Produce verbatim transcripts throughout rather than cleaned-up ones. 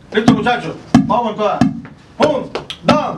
Listo, muchachos. Vamos con todas. Un, dos.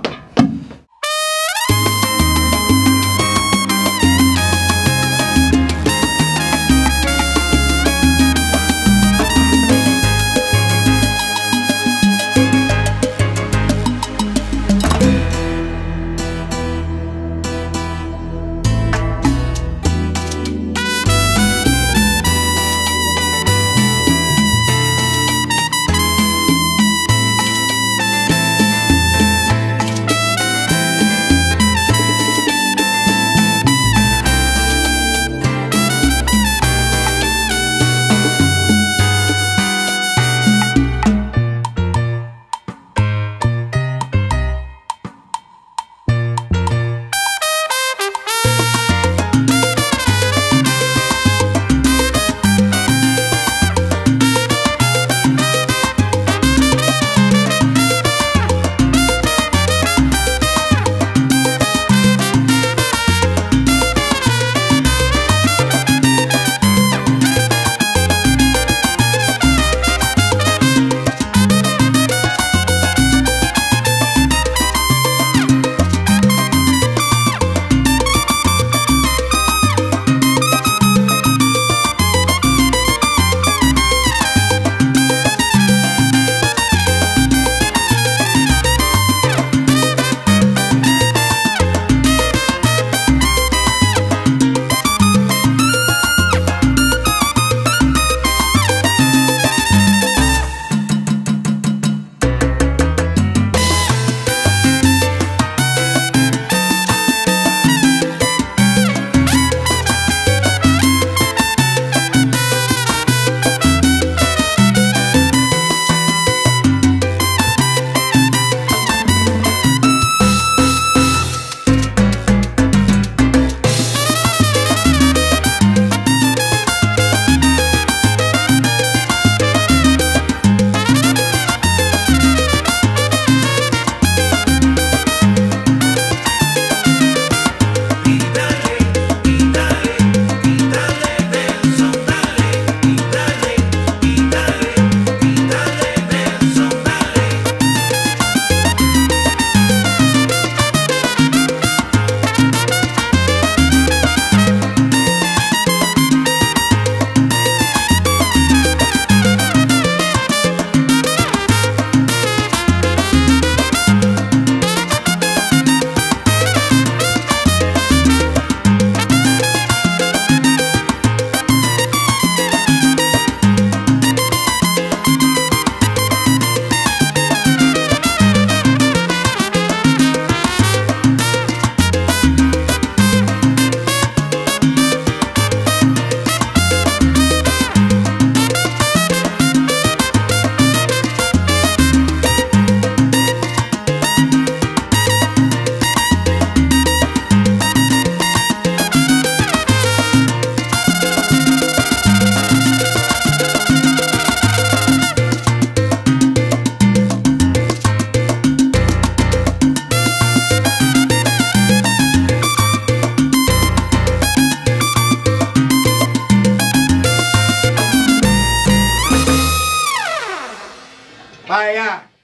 Vaya.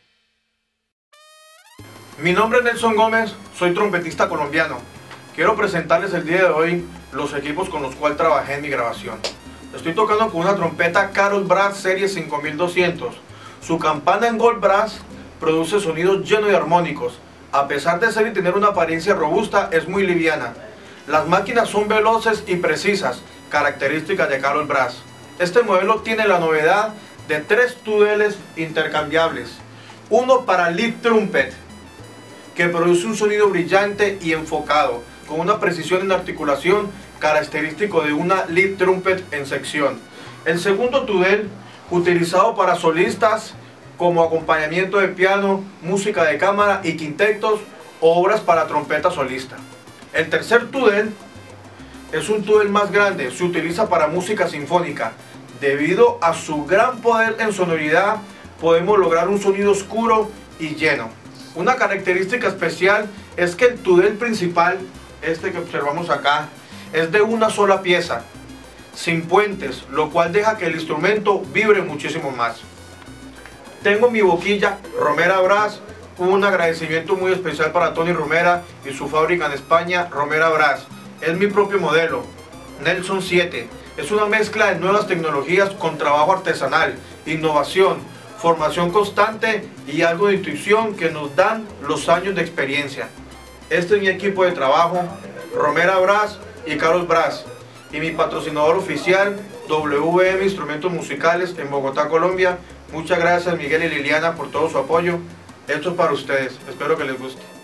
Mi nombre es Nelson Gómez, soy trompetista colombiano. Quiero presentarles el día de hoy los equipos con los cuales trabajé en mi grabación. Estoy tocando con una trompeta Carol Brass Serie cinco mil doscientos. Su campana en Gold Brass produce sonidos llenos de armónicos. A pesar de ser y tener una apariencia robusta, es muy liviana. Las máquinas son veloces y precisas, características de Carol Brass. Este modelo tiene la novedad de tres tudeles intercambiables. Uno para lead trumpet, que produce un sonido brillante y enfocado, con una precisión en articulación característico de una lead trumpet en sección. El segundo tudel, utilizado para solistas como acompañamiento de piano, música de cámara y quintetos o obras para trompeta solista. El tercer tudel es un tudel más grande, se utiliza para música sinfónica. Debido a su gran poder en sonoridad, podemos lograr un sonido oscuro y lleno. Una característica especial es que el tudel principal, este que observamos acá, es de una sola pieza, sin puentes, lo cual deja que el instrumento vibre muchísimo más. Tengo mi boquilla Romera Brass. Un agradecimiento muy especial para Tony Romera y su fábrica en España, Romera Brass. Es mi propio modelo, Nelson siete. Es una mezcla de nuevas tecnologías con trabajo artesanal, innovación, formación constante y algo de intuición que nos dan los años de experiencia. Este es mi equipo de trabajo, Romera Brass y Carlos Brass. Y mi patrocinador oficial, W M Instrumentos Musicales en Bogotá, Colombia. Muchas gracias Miguel y Liliana por todo su apoyo. Esto es para ustedes, espero que les guste.